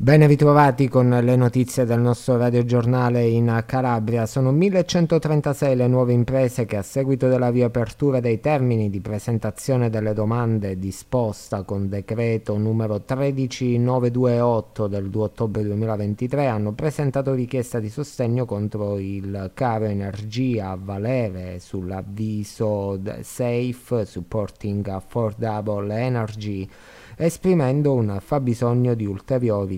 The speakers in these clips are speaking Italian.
Ben ritrovati con le notizie del nostro radiogiornale in Calabria. Sono 1136 le nuove imprese che a seguito della riapertura dei termini di presentazione delle domande disposta con decreto numero 13928 del 2 ottobre 2023 hanno presentato richiesta di sostegno contro il caro energia a valere sull'avviso Safe Supporting Affordable Energy, esprimendo un fabbisogno di ulteriori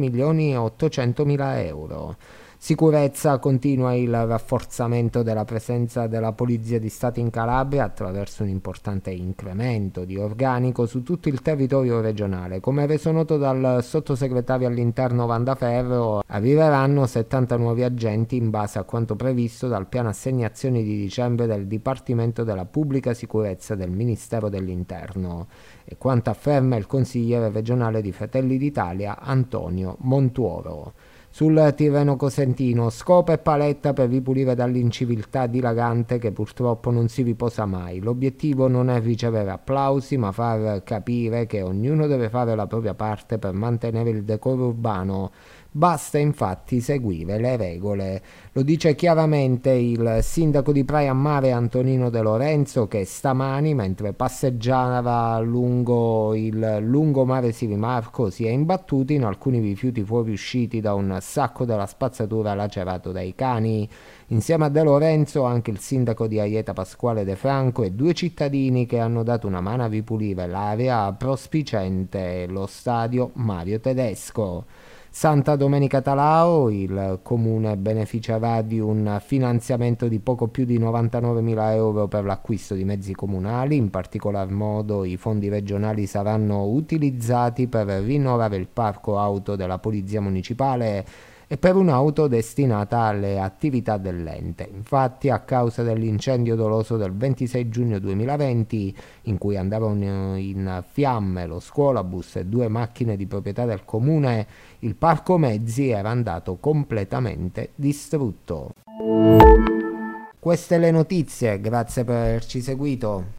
9.800.000 euro. Sicurezza: continua il rafforzamento della presenza della Polizia di Stato in Calabria attraverso un importante incremento di organico su tutto il territorio regionale. Come reso noto dal sottosegretario all'interno Vandaferro, arriveranno 70 nuovi agenti in base a quanto previsto dal piano assegnazioni di dicembre del Dipartimento della Pubblica Sicurezza del Ministero dell'Interno, e quanto afferma il consigliere regionale di Fratelli d'Italia Antonio Montuoro. Sul Tirreno Cosentino, scopa e paletta per ripulire dall'inciviltà dilagante che purtroppo non si riposa mai. L'obiettivo non è ricevere applausi, ma far capire che ognuno deve fare la propria parte per mantenere il decoro urbano. Basta infatti seguire le regole. Lo dice chiaramente il sindaco di Praia a Mare Antonino De Lorenzo, che stamani, mentre passeggiava lungo il lungomare Sirimarco, si è imbattuto in alcuni rifiuti fuoriusciti da un sacco della spazzatura lacerato dai cani. Insieme a De Lorenzo anche il sindaco di Aieta Pasquale De Franco e due cittadini che hanno dato una mano a ripulire l'area prospiciente lo stadio Mario Tedesco. Santa Domenica Talao, il comune beneficerà di un finanziamento di poco più di 99.000 euro per l'acquisto di mezzi comunali. In particolar modo i fondi regionali saranno utilizzati per rinnovare il parco auto della Polizia Municipale e per un'auto destinata alle attività dell'ente. Infatti, a causa dell'incendio doloso del 26 giugno 2020, in cui andavano in fiamme lo scuolabus e due macchine di proprietà del comune, il parco mezzi era andato completamente distrutto. Queste le notizie, grazie per averci seguito.